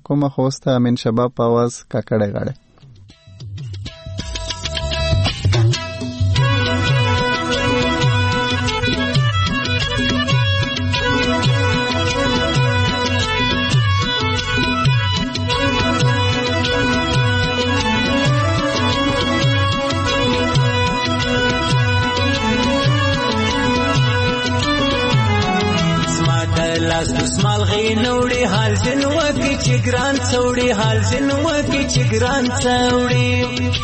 کومه خوسته امین شباب په आवाज ککړې غاړه. لاس دسمال غي نوړي حال دن وکي چې ګران څوړي حال دن وکي چې ګران څوړي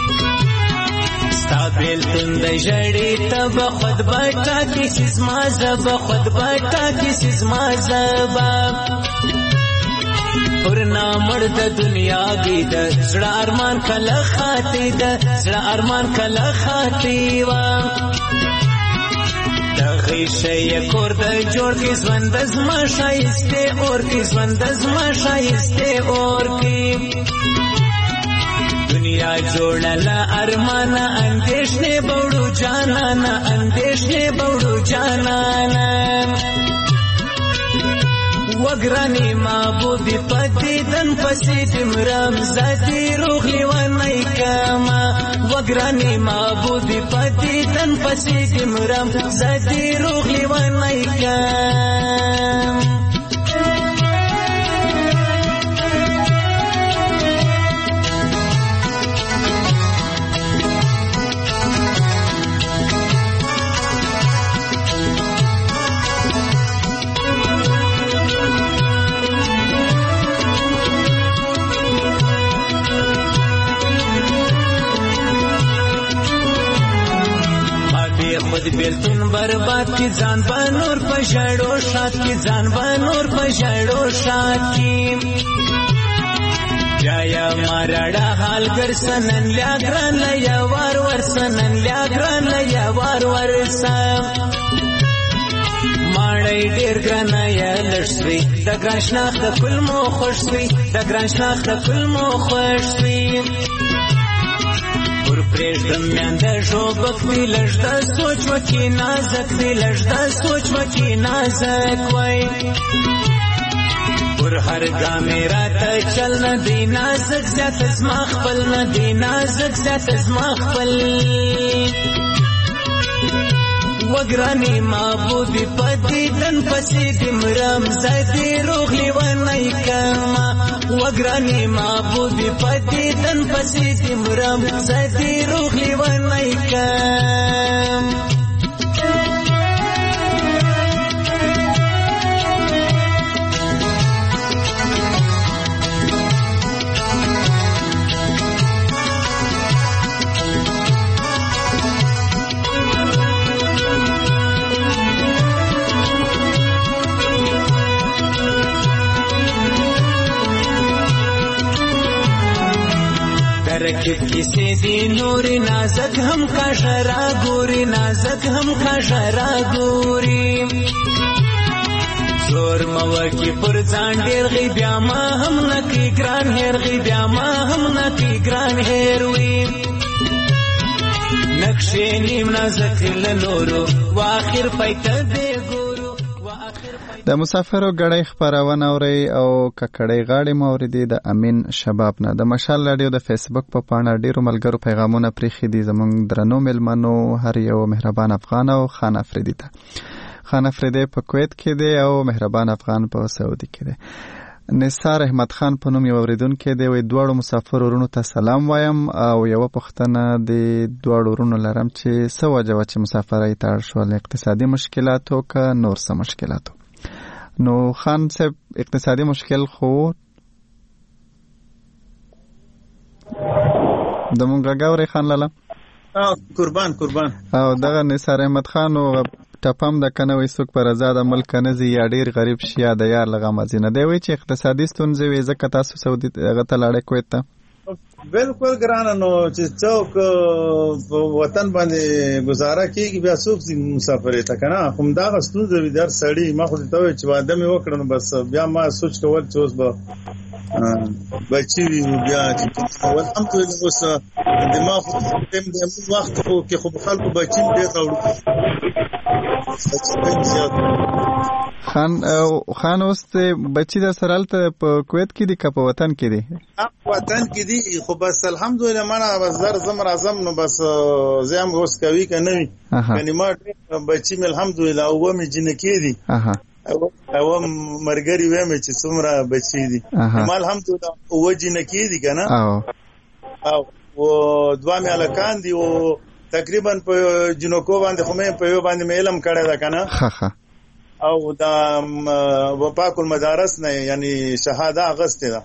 ستابل تند جړې تب خود بټا کې سزما زب خود بټا کې سزما زب ورنا مرد دنیا گی د زړه ارمان کله خاطي د زړه ارمان کله خاطي وا غیشه کور د جوړ کی ژوند زما شایسته اور کی ژوند زما شایسته اور کی دنیا جوړلا ارمان اندیشنه بوړو جانانا اندیشنه بوړو جانانا وګرانی معبود پدې دن پسې دمرام زادي روغلی ونای کما وګرانی معبود پدې دن پسې دمرام زادي روغلی ونای کما خود بیلتون برباد کی ځان بنور پښړو شات کی ځان بنور پښړو شات کی جایا مارړه حال ګر سنن لیا ګران لیا وار ور سنن لیا ګران لیا وار ور سم ماړی ډیر ګران یا لښوی د ګران شناخت کل مو خوشوي د ګران شناخت کل مو خوشوي ور پرېږدم میانده ژوبک دی لږ د سوچ وکي نازک دی لږ د سوچ وکي نازک وای ور هر ګامې راته چل نه دی نازک زیات زما خپل نه دی نازک زیات زما خپل وګرانی معبود پدې دن پسې دمرام زادي روغلی ونای کما وګرانی معبود پدې دن پسې دمرام زادي روغلی ونای کما رکب کسی دی نوری نازک ہم کا شرا گوری نازک ہم کا شرا گوری زور موکی پر ځان ډیر غي بیا ما هم نکی ګران هیر غي بیا ما هم نکی ګران هیر وی نقشې نیم نازک لنورو واخر پایته دی ګورو د مسافرو غړې خبرونه اوري او ککړې غاړې موریدي د امین شباب نه د مشال رادیو د فیسبوک په پاڼه ډیرو ملګرو پیغامونه پریخي دي زمونږ درنو ملمنو هر یو مهربان افغان او خان افریدي ته خان افریدي په کویت کې دی او مهربان افغان په سعودي کې دی نثار احمد خان په نوم یو اوریدونکو دی وی دواړو مسافر ورونو ته سلام وایم او یو پښتنه د دواړو ورونو لرم چې سوجه چې مسافرای تړ شو اقتصادي مشکلاتو که نور څه مشکلاتو نو خان صاحب اقتصادي مشکل خو د مونږ غاوري خان لاله قربان او دغه نثار احمد خان او ټپم د کنه وې څوک پر آزاد ملک نه زی یا ډیر غریب شیا د یار لغه مزینه دی وی چې اقتصادي ستونزې وې ځکه تاسو سعودي هغه ته لاړې کویت ته بالکل ګران نو چې څوک وطن باندې گزاره کوي بیا څوک مسافرې ته کنه هم دا ستونزې وي در سړی ما خو ته چې واده مې وکړم بس بیا ما سوچ کول چې اوس به بچی بیا چې الحمدلله اوس دماغ تم د وخت کې خو خلکو بچی دې راوړي خان اوس بچی د سره هلته په کویت کې دي که په وطن کې دي؟ وطن کې دي، خو بس الحمدلله مانه بس در زم راځم نو بس زه هم اوس کوي که نه وي. یعنې ما بچي مې الحمدلله اوه مې جنکې دي اوه مرګري ویم چې څومره بچي دي. ما الحمدلله اوه جنکې دي که نه، او دوه مې هلکان دي او تقریبا په جنکو باندې خو مې په یو باندې مې علم کړی ده که نه، او دا وفاق المدارس نه یعنی شهاده اغسطه ده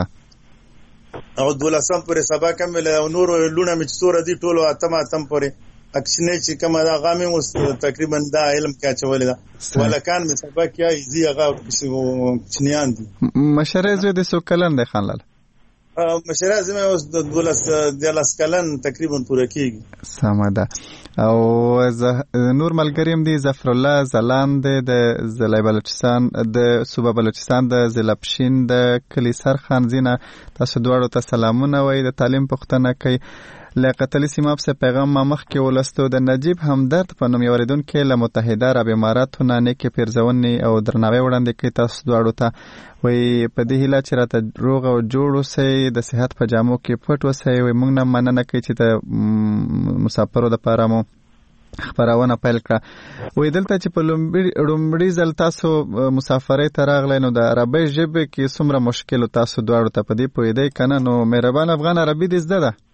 او 12 پورې سبا کمل او نور لونه مې څوره دي ټولو اتم پورې اکشنې چې کومه دا غامې اوس تقریبا دا علم کې چولې ده ولکان مې سبا کې ایزي هغه چنيان دي. مشره زوی د سو کلن ده خان لاله؟ مشره زمه اوس 12 کلن تقریبا پوره کیږي. سمه ده. او نور ملګریم دي ظفر الله زلان د ضلع بلوچستان د صوبه بلوچستان د ضلع پښین د کلی سرخان زینه، تاسو دواړو ته سلامونه وایي، د تعلیم پوښتنه کوي. لیاقت علي سیماب سے پیغام ما مخکې ولستو د نجیب همدرد په نوم یو اورېدونکی له متحده عرب اماراتو نه نیکې پیرزونې او درناوی وړاندې کوي تاسو دواړو ته. وایي په دې هیله چې راته روغ او جوړ اوسئ، د صحت په جامو کې پټ اوسئ. وایي موږ نه مننه کوي چې د مسافرو دپاره مو خپرونه پیل کړه. وایي دلته چې په لومړي ځل تاسو مسافرۍ ته راغلی نو د عربۍ ژبې کې څومره مشکل تاسو دواړو ته په دې پوهېدی که نه؟ نو مهربان افغان عربي دې زده ده؟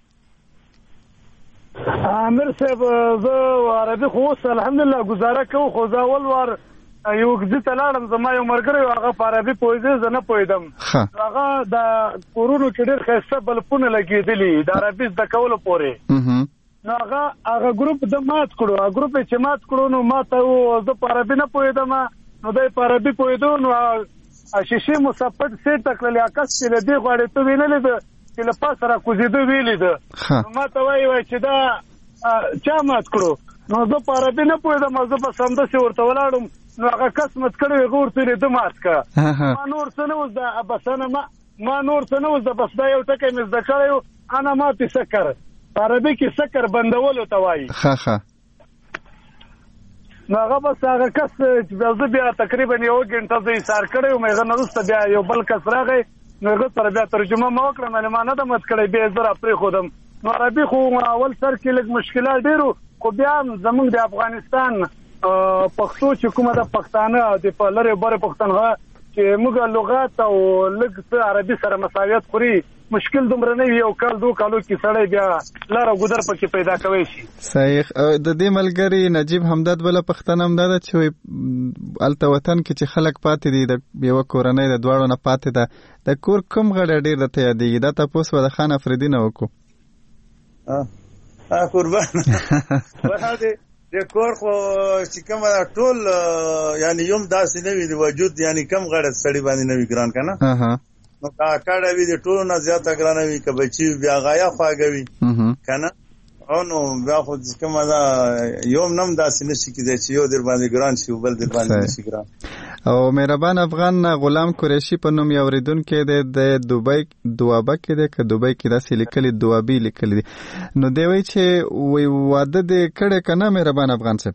امیر صاحب زه عربي خو اوس الحمدلله ګزاره کوم، خو زه اول وار یو ځای ته لاړم، زما یو ملګری هغه په عربي پوهېده، زه نه پوهېدم. هغه د کورونو کې ډېر ښایسته بلپونه لګېدلي د عربي زده کولو پورې. نو هغه ګروپ د مات کړو، هغه ګروپ چې مات کړو نو ما ته زه په عربي نه پوهېدم، نو دی په عربي پوهېدو. نو شیشې مو سپټ سیټ ته کړلې، عکس چې له دې غواړې ته ویللې ده چې له پاسه را کوزېده ویلې ده. نو ما ته وایي چې دا چا مات کړو؟ نو زه په عربي نه پوهېدم، زه به سمدسې ورته ولاړم. نو هغه کس مات کړی هغه ورته ویلې ده مات که. ما نور څه نه وس ده بسنه ما نور څه نه وس ده، بس دا یو ټکی مې زده کړی و، انا ماتې سکر. په عربي کې سکر بندولو ته وایي. نو هغه بس هغه کس زه بیا تقریبا یو ګنټه زه ایثار کړی وم، هغه نه وروسته بیا یو بل کس راغی، نو هغه سره بیا ترجمه ما وکړه، مې ما نه ده مات کړی، بیا زه را پرېښودم. نو عربي خو اول سر کې لږ مشکلات ډېرو، خو بیا هم زمونږ د افغانستان پښتو چې کومه ده پښتانه د په لرې برې پښتونخوا چې موږ لغات او لږ څه عربي سره مساویت خوري، مشکل دومره نه وي، یو کال 2 کالو کې سړی بیا لار او ګودر پکې پیدا کوي شي. صحیح. د دې ملګري نجیب همدرد بله پښتنه هم دا ده چې هلته وطن کې چې خلک پاتې دي د یوه کورنۍ د دواړو نه پاتې ده، د کور کوم غړی ډېر درته یادېږي؟ دا تپوس به د خان افریدي نه وکړو. قربان د کور خو چې کومه ټول یعنی یوم داسې نه وي د وجود، یعنی کم غړی سړي باندې نه وي ګران که نه؟ نو کاکاډه وي د ټولو نه زیاته ګرانه وي، که بچي بیا غایا خواږه وي که نه؟ او نو بیا خو چې کومه ده یوم نم داسې نه شي کېدی چې یو در باندې ګران شي او بل در باندې نه شي ګران. او مهربان افغان غلام قریشي په نوم یو اورېدونکی دی، د دوبۍ دوابه کې دی، که دوبۍ کې داسې لیکلي دوابي لیکلي دي. نو دی وایي چې واده دې کړی که نه مهربان افغان صاحب؟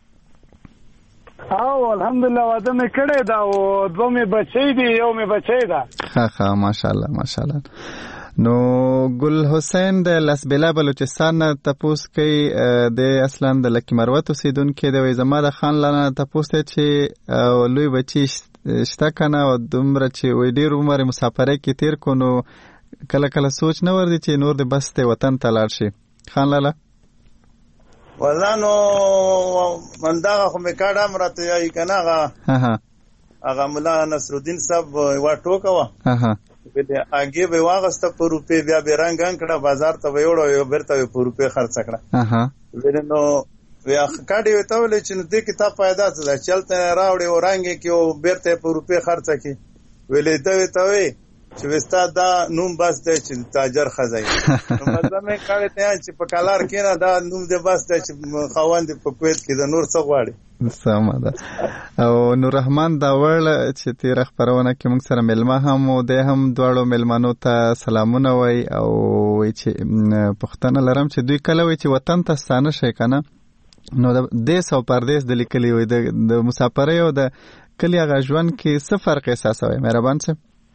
او الحمدلله واده مې کړی ده او 2 مې بچی دي، یو مې بچی ده. ماشاءالله ماشاءالله. نو ګل حسین د لسبیلا بلوچستان نه تپوس کوي، د اصلا د لکی مروت اوسیدونکی دی. وایي زما د خان لاله تپوس دی چې لوی بچي شته که نه، او دومره چې وایي ډېر عمر مسافرۍ کې تیر کو، نو کله کله سوچ نه ورځي چې نور د بس دی وطن ته لاړ شي؟ خان لاله والله نو من دغه خو مې کاډه هم راته یایي که نه، هغه ملا نصرالدین صاحب یوه ټوکه وه، اګې به واغسته په روپۍ، بیا به رنګ کړه بازار ته به یوړه، یو بیرته به په روپۍ خرڅه کړه. نو کاډې ورته وویلې چې نو دې کې تا فایده څه ده، چلته راوړې او رنګ یې کړې او بیرته یې په روپۍ خرڅه کړې. ویلې ده ورته وایي چې ستا دا نوم بس دی چې تاجر ښځه یې. نو مطلب یې کاډې ته چې په کلار کښېنه، دا نوم دی بس دی چې خاوند یې په کویت کې ده، نور څه غواړي. سمه ده. او نور رحمان داوړ چې تیره خپرونه کې موږ سره مېلمه هم و، دی هم دواړو مېلمنو ته سلامونه وایي او وایي چې پوښتنه لرم چې دوی کله وایي چې وطن ته ستانه شئ که نه، نو د دیس او پردیس د لیکلي وایي د مسافرۍ او د کلی هغه ژوند کې څه فرق احساسوي مهربان صاحب؟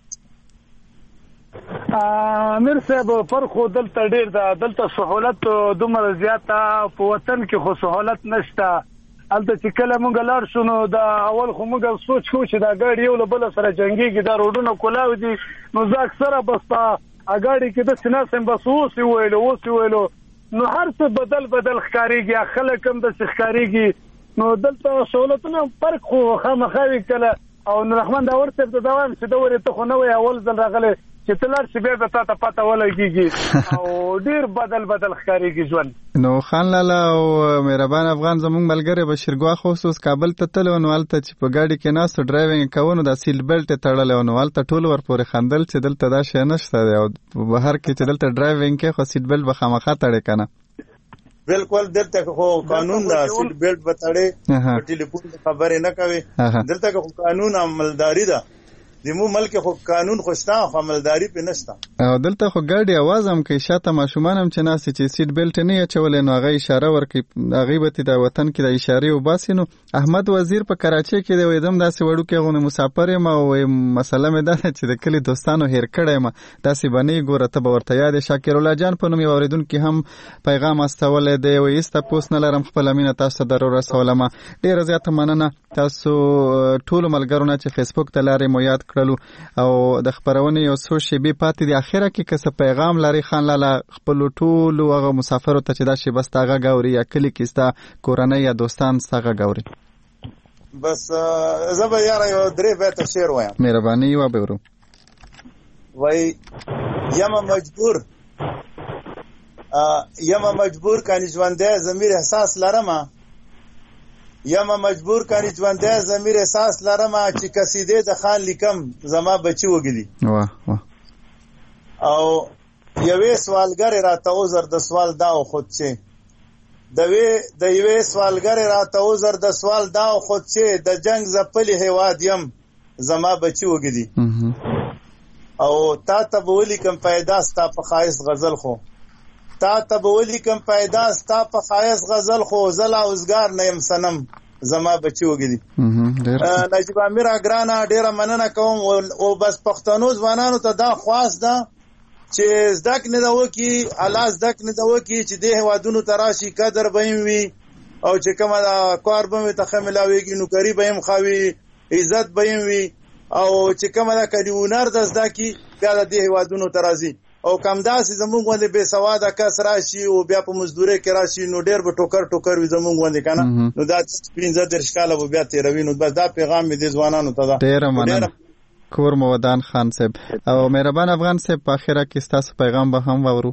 امیر صاحب فرق دلته ډیر ده. دلته سہولت دومره زیاته، په وطن کې خو سہولت نشته. البته چې کله مونږ لاړ شو نو دا اول خو مونږ سوچ کوو چې دا ګاډي یو له بل سره جنگيږي، دا روډونه کولاو دي، نو زه اکثره بس په اګاډي کې د سیناسم بس اوس ویلو نو هر څه بدل ښکاریږي، خلک هم د ښکاریږي. نو دلته سہولتونه فرق خو خامخاوي کله. او نورحمن داور صاحب ته دوام چې دورې ته خو نه وي اول ځل راغله چې تلار شي به ته پته ولګيږي او ډیر بدل ښکاریږي ژوند. نو خان لالا او مهربان افغان زموږ ملګری بشیرګوا خصوص کابل ته تلو نو الته چې په گاډي کې ناس ډرایوینګ کوونو د سیل بیلټ تړل نو الته ټول ور پورې خندل چې دلته دا شی نشته او بهر کې چې دلته ډرایوینګ کې خو سیل بیلټ به خامخا تړې کنه. بالکل دلته خو قانون دا سیټ بیلټ بتاړي، ټلیفون خبرې نه کوي. دلته خو قانون عملداري ده، زمو ملک خو قانون خوشتا خو عملداري په نشتا. او دلته خو ګاډي आवाज هم کوي، شاته ماشومان هم چې ناس چې سیټ بیلټ نه چولې نو هغه اشاره ورکي، هغه به د وطن کې د اشاره وباسي. نو احمد وزیر په کراچۍ کې دی، وېدم داسې وړو کې غو مسافر ما او مسله مې ده چې د کلی دوستانو هیر کړه ما داسې باندې ګوره ته ورته یاد شاکر الله جان په نوم یو اوریدونکو هم پیغام استولې دی او ایسته پوس نه لرم خپل امینه تاسو ضرور رسولم. ډیر زیات مننه تاسو ټول ملګرو نه چې فیسبوک ته لارې مو یاد کړلو او د خبرونه یو څو شیبې پاتې د اخره کې کس پیغام لري خان لالا خپل ټول هغه مسافرو ته چې دا شی بس تاغه غوري یا کلی کې ستا کورنۍ یا دوستان څنګه غوري. بس زبر یار یو درې بیت شعر وایم مهرباني و به ورو وای یم مجبور کانی ژوندې ضمیر احساس لرم، یم مجبور کانی ژوندې ضمیر احساس لرم چې قصیده د خان لیکم زما بچي وګدي. واه واه. او یوې سوالګر راته عذر د سوال دا خود چې د یوې سوالګر راته عذر د سوال دا خود چې د جنگ زپلی هواد یم زما بچي وګدي. او تا ته بولی کم پیدا ستا په خایس غزل خو زلا اوزګار نیم سنم زما بچي وګدي. نجیب امیر اگرانا ډیره مننه کوم. او بس پښتنو ځوانانو ته دا خواست ده چې زدک نه دا وکی الله زدک نه دا وکی چې د هوادونو تراشي قدر بهم وي او چې کومه دا کار به ته خملاويږي نو کری بهم خاوي عزت بهم وي او چې کومه دا کډی ونر د زدکی بیا د هوادونو ترازی او کم داسې زمونږ باندې بے سواده کس راشي او بیا په مزدوري کې راشي نو ډېر به ټوکر وي زمونږ باندې کنه. نو دا 15 کاله به بیا تیروي. نو بس دا پیغام مې د ځوانانو ته ده. ډېر مننه کور مودان خان صاحب او مهربان افغان صاحب په اخره کې تاسو پیغام به هم وورو.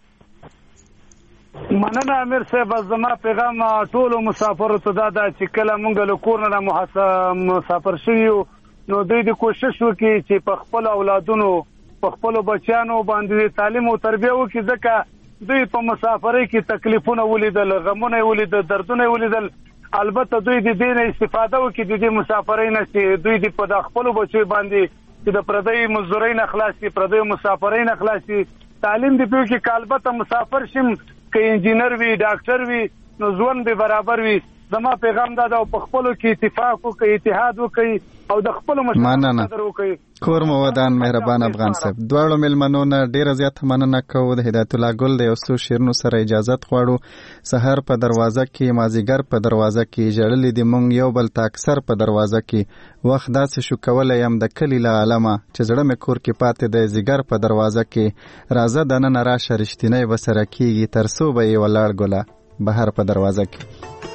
مننه امیر صاحب. زما پیغام ټول مسافر ته دا چې کله مونږ له کور نه مسافر شویو نو دوی د کوشش وکړي چې په خپل اولادونو په خپل بچیانو باندې تعلیم او تربیه وکړي، ځکه دوی په مسافرۍ کې تکلیفونه ولیدل، غمونه ولیدل، دردونه ولیدل. البته دوی د دې نه استفاده وکړي د دې مسافرۍ نه چې دوی د په خپل بچو باندې چې د پردی مزدورۍ نه خلاصي، پردی مسافرۍ نه خلاصي، تعلیم دی په کې البته مسافر شم کې انجینر وي، ډاکټر وي، نو ژوند به برابر وي. زما پیغام دا د خپلو کې اتفاق وکړي، اتحاد وکړي او د خپل مشرانو قدر وکړي. کور مو ودان مهربان افغان صاحب. دواړو ملمنو نه ډیره زیات مننه کوو. د هدایت الله ګل د یو څو شیرونو سره اجازه غواړو. سحر په دروازه کې، مازیګر په دروازه کې، جړلې د مونږ یو بل تا اکثر په دروازه کې. وخت داسې شو کولای يم د کلی له عالمه چې زړه مې کور کې پاتې د زیګر په دروازه کې. راځه دننه راشه رښتینی وسره کیږي تر څو به یې ولاړ ګله بهر په دروازه کې.